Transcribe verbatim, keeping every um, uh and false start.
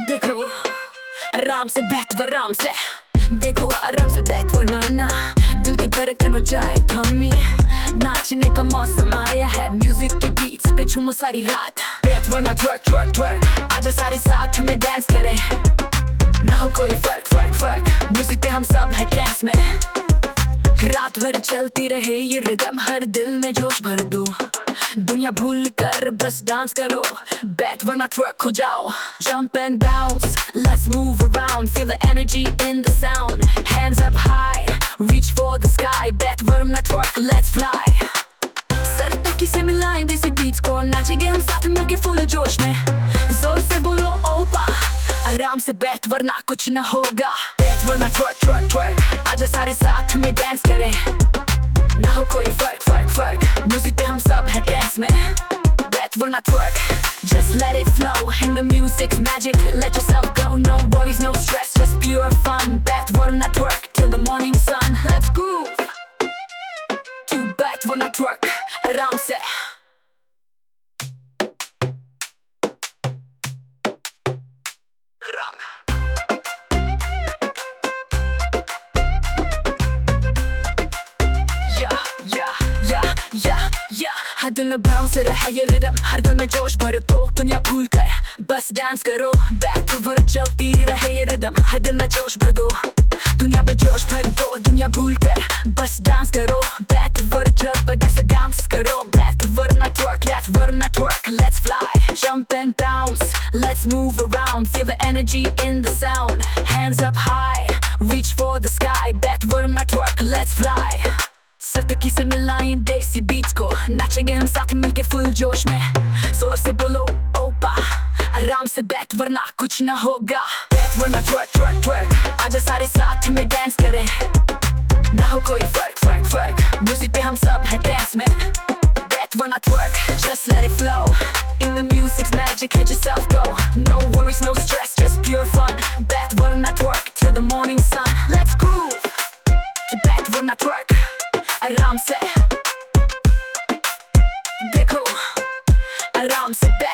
देखो आराम से बैठ आराम से देखो आराम से बैठ वरना दिल की धड़कन हो जाए थमी। नाचने का मौसम आया है, म्यूजिक के बीट्स पे झूमो सारी रात। बैठ वरना ट्वर्क ट्वर्क ट्वर्क, आजा सारे साथ में डांस करें, ना हो कोई फर्क फर्क फर्क। म्यूजिक पे हम सब है डांस में, रात भर चलती रहे ये रिदम, हर दिल में जोश भर दो। दुनिया भूल कर बस डांस करो, बैठ वरना ट्वर्क हो जाओ। Jump and bounce, let's move around, feel the energy in the sound. Hands up high, reach for the sky, बैठ वरना ट्वर्क, let's fly। सर तकी से मिलाएं देसी बीट्स को, नाचेंगे हम साथ मिलके फुल जोश में। जोर से बोलो ओपा, आराम से बैठ वरना कुछ न होगा। बैठ वरना ट्वर्क ट्वर्क ट्वर्क, आजा सारे साथ में डांस करें, ना हो कोई फर्क फर्क फर्क। म्यूजिक पे हम सब है डांस में, बैठ वरना twerk, just let it flow in the music's magic, let yourself go, no worries no stress, just pure fun। बैठ वरना twerk till the morning sun, let's groove to बैठ वरना ट्वर्क आराम से। हर दिल में बाउंस रहा ये रिदम, हर दिल में जोश भरे तो दुनिया भूल कर बस डांस करो। बैक टू वर्क चलती रहे ये रिदम, हर दिल में जोश भर दो। दुनिया में जोश भर दो, दुनिया भूल कर बस डांस करो। बैक टू वर्क चल बड़ा से डांस करो, बैक टू वर्क ना ट्वर्क, let's work ना twerk, let's fly। Jump and bounce, let's move around, feel the energy in the sound। Hands up high, reach for the sky, back to work ना twerk, let's fly। सतकी से मिलाएं देसी beats को, नाचेंगे हम साथ मिलके फुल जोश में। जोर से बोलो ओपा, आराम से बैठ वरना कुछ न होगा। बैठ वरना ट्वर्क ट्वर्क ट्वर्क, आजा सारे साथ में डांस करें, ना हो कोई फर्क फर्क फर्क। म्यूजिक पे हम सब है डांस में, बैठ वरना twerk, just let it flow in the music's magic, let yourself go, no worries no stress, just pure fun। बैठ वरना twerk till the morning sun, let's groove to बैठ वरना ट्वर्क आराम से। देखो आराम से